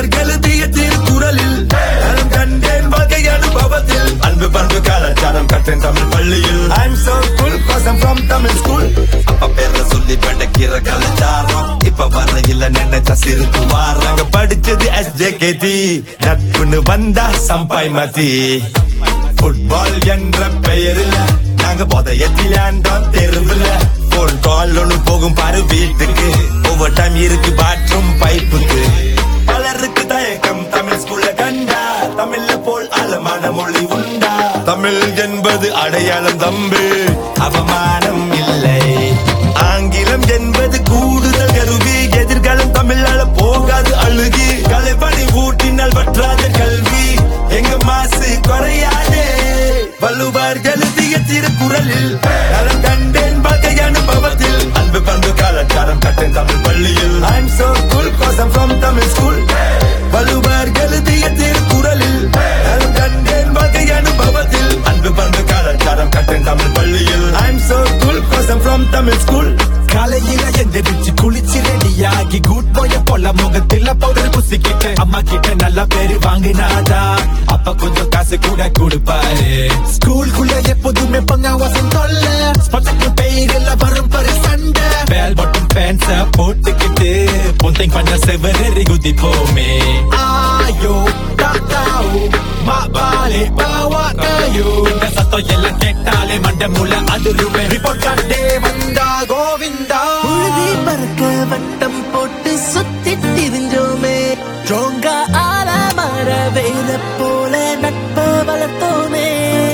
வள்ளுவர் எழுதிய திருக்குறளில் நலம் கண்டேன் வகை அனுபவத்தில் அன்பு பண்பு கலாச்சாரம் கற்றேன் தமிழ் பள்ளியில். I'm so cool cause I'm from Tamil school. அப்பா பேர சொல்லி படைக்கிற கலாச்சாரம் இப்ப வர இல்ல நினைச்சா சிறுக்கு வாராங்க. படிச்சது SJKT நட்புன்னு வந்தா சம்பாய் மதி. ஃபுட்பால் என்ற பெயரில் நாங்க போதையத்திலாண்டோம் தெருவில். போன் கால் ஒண்ணு போகும் பாரு வீட்டுக்கு. ஓவர் டைம் இருக்கு பாத்ரூம் பைப்புக்கு. பலருக்கு தயக்கம் தமிழ் ஸ்கூல்ல கண்டா. தமிழ்ல போல் ஆழமான மொழி உண்டா? தமிழ் என்பது அடையாளம் தம்பு, அவமானம் இல்லை. ஆங்கிலம் என்பது கூடுதல் கருவி. எதிர்காலம் தமிழால போகாது அழுகி. கலைப்பணி ஊட்டினால் வற்றாத கல்வி. எங்க மாசு குறையாதே. வள்ளுவர் எழுதிய திருக்குறளில் நலம் கண்டேன் வகை அனுபவத்தில் அன்பு பண்பு கலாச்சாரம் கற்றேன் தமிழ் பள்ளியில். I'm so cool cause I'm from Tamil school. Valluvar எழுதிய திருக்குறளில் நலம் கண்டேன் வகை அனுபவத்தில் அன்பு பண்பு கலாச்சாரம் கற்றேன் தமிழ் பள்ளியில். I'm so cool cause I'm from Tamil school. காலையில எந்திரிச்சு குளிச்சு ரெடியாகி குட் பாய போல முகத்தில பவுடர் பூசிக்கிட்டு அம்மா கிட்ட நல்ல பேரு வாங்கினாதா அப்ப கொஞ்சம் காசு கூட கொடுப்பாரு. ஸ்கூலுக்குள்ள எப்போதுமே பங்காவாசம் தொல்ல. ஸ்பெஷல் பேரில் வரும் பரு சண்டை. பேல் பட்டும் பேன்ஸ போட்டுக்கிட்டு பொந்திங் பண்ண செவரி குதிப்போமே. ஆயோ தாத்தாவோ மாபாலே பாவா காயோ இந்த சத்தம் எல்லாம் கேட்டாலே மண்ட முள்ள அதிருவே. ரிப்போர்ட் காட்டே வந்தா கோவிந்தா. உழுதி பறக்க வட்டம் போட்டு சுத்தி திரிஞ்சோமே. ஸ்ட்ராங்கா ஆல மர வேல போல நட்ப வளர்த்தோமே.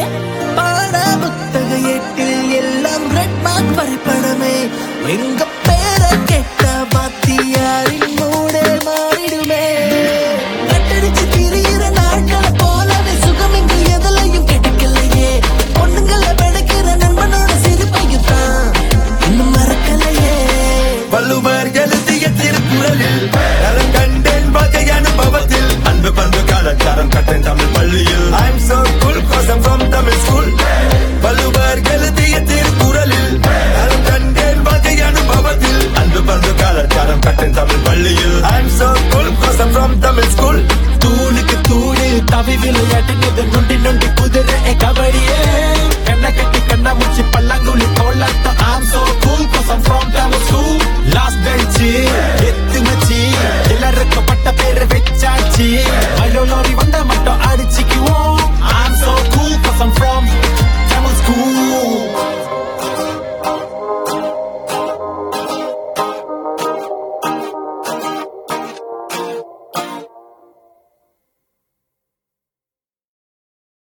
பாட புத்தக ஏட்டில் எல்லாம் ரெட் மார்க் வரைபடமே. எங்க பேர கேட்ட வாத்தியாரின் மூடே மாறிடுமே. கட்டடிச்சு திரியிற நாட்களை போலவே சுகம் இங்கு எதுலையும் கிடைக்கலையே. பொண்ணுங்களை வெடுக்கிற நண்பனோட சிரிப்பையும் தான் இன்னும் மறக்கலையே. வள்ளுவர் எழுதிய திருக்குறளில் நலம் கண்டேன் வகை அனுபவத்தில் அன்பு பண்பு கலாச்சாரம் கற்றேன் தமிழ் பள்ளியில். I'm so cool cause I'm from Tamil school. Valluvar எழுதிய திருக்குறளில் நலம் கண்டேன் வகை அனுபவத்தில் அன்பு பண்பு கலாச்சாரம் கற்றேன் தமிழ் பள்ளியில். I'm so cool cause I'm from Tamil school. தூணுக்கு தூணு தவி விளையாட்டு நொண்டி நொண்டி குதிரை கபடியே. கண்ண கட்டி கண்ணா முச்சி பல்லாங்குழி கோலாட்டம். I'm so cool cause I'm from Tamil school. Last bench எத்து மச்சி எல்லாருக்கும் பட்ட பேரு வச்சாச்சு. மயிலோ லோரி வந்தா மட்டும் அடிச்சுக்குவோம்.